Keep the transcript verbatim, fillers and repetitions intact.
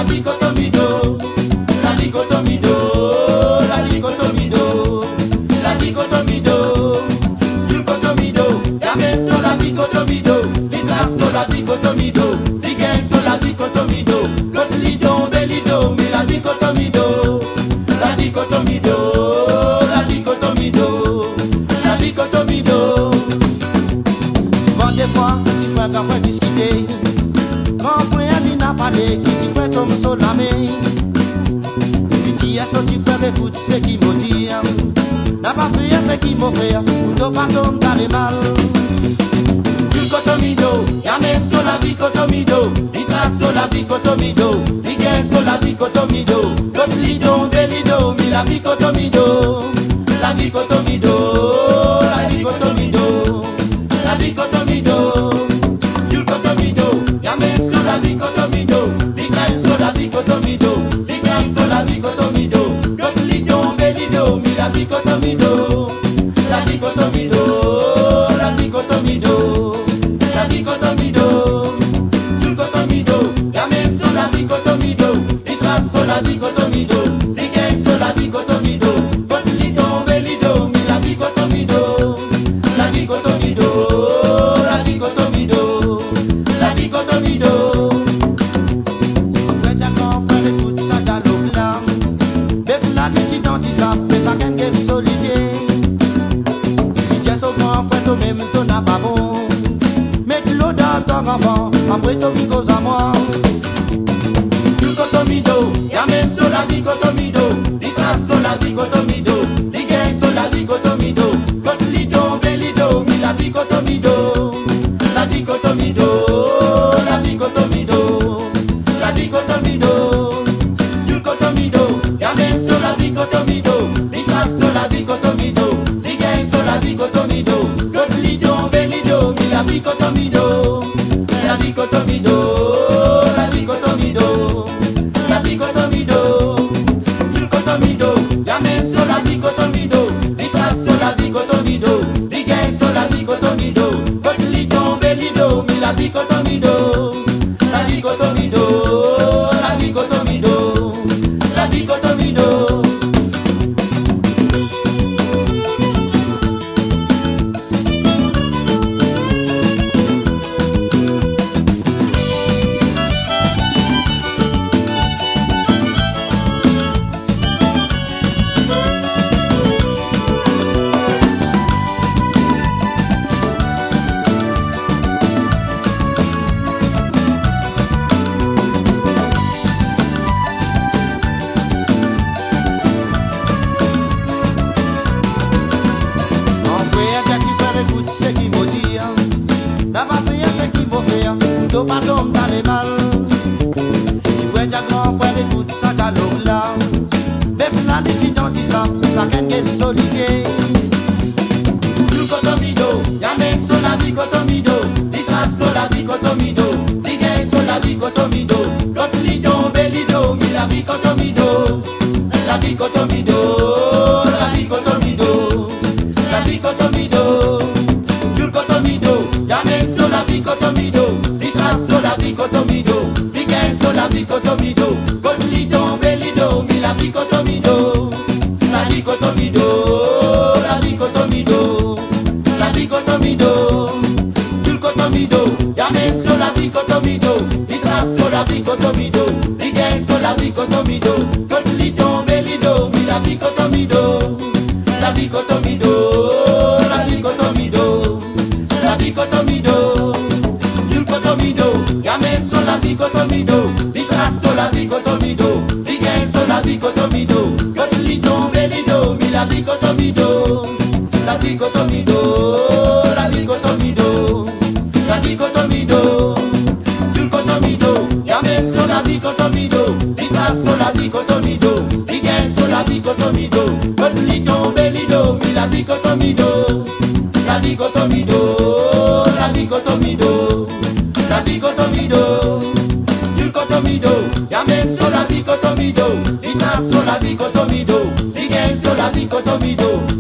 la dichotomie do, la dichotomie do, la dichotomie do, la dichotomie do, dichotomie do, y'amène sur la dichotomie do, les traces sur la dichotomie do, les gains sur la dichotomie do, l'autre lido, belido, mais la dichotomie do, la dichotomie do, la dichotomie do, la dichotomie do. Souvent des fois, tu fais qu'à faire discuter. Grand frère il n'a pas de qui tu fais comme son ami. Il dit à ce tu fais écoute ce qui me dit. N'a pas fait ce qui me fait, ou t'as pas tombé dans les mal. Dichotomido, y'amène sur la dichotomido, il trace sur la dichotomido, il gagne sur la dichotomido, l'autre lido, belido, mais la dichotomido, la dichotomido, la dichotomido, la dichotomido. Y'amène sur la dichotomido, les gagne sur la dichotomido, les gagne sur la dichotomido, l'autre lido, belido, mais la dichotomido, la dichotomido, la dichotomido, la dichotomido, dichotomido, y'amène sur la dichotomido, les trace sur la dichotomido, les gagne sur la dichotomido, l'autre lido, belido, mais la dichotomido, la dichotomido, la dichotomido, la dichotomido. Frère Jacob, frère écoute ça dialogue là. Bef la nuit dans dix ans, mais ça gagne game solide. Il tient son grand frère, toi même ton n'a pas bon. Mais tu l'as dans ton enfant, après toi qui cause à moi. Dichotomido, y'amène sur la dichotomido, il trace sur la dichotomido, il gagne sur la dichotomido, l'autre lido, belido, mais la dichotomido, la dichotomido, la dichotomido, la dichotomido, dichotomido, y'amène sur la dichotomido, il trace sur la dichotomido, il gagne sur la dichotomido, l'autre lido, belido, mais la dichotomido, la dichotomido, la dichotomido, la dichotomido, dichotomido, y'amène sur la dichotomido, il trace sur la dichotomido, il gagne sur la dichotomido, l'autre lido, belido, mais la dichotomido, la dichotomido, la dichotomido, la dichotomido. T'as pas tombé dans les mal. Tu vois ta grand frère écoute ça dialogue là. Bef la nuit dans dix ans, ça gagne game solide. Dichotomido, y'amène sur la dichotomido, il trace sur la dichotomido, il gagne sur la dichotomido, l'autre lido, belido, mais la dichotomido, la dichotomido, la dichotomido, la dichotomido, dichotomido, y'amène sur la dichotomido, sur la dichotomido, il gagne sur la dichotomido, l'autre lido, belido, mais la dichotomido, la dichotomido, la dichotomido, la dichotomido, dichotomido, y'amène sur la dichotomido, il trace sur la dichotomido, il gagne sur la dichotomido, l'autre lido, belido, mais la dichotomido, la dichotomido, la dichotomido, la dichotomido, dichotomido, y'amène sur la dichotomido, il trace sur la dichotomido, il gagne sur la dichotomido, l'autre lido, belido, mais la dichotomido, la dichotomido, la dichotomido, la dichotomido, dichotomido, y'amène sur la dichotomido, il trace sur la dichotomido, il gagne sur la dichotomido, l'autre lido, belido, mais la dichotomido, la dichotomido, la dichotomido, la dichotomido, dichotomido, y'amène sur la dichotomido, il trace sur la dichotomido, il gagne sur la dichotomido,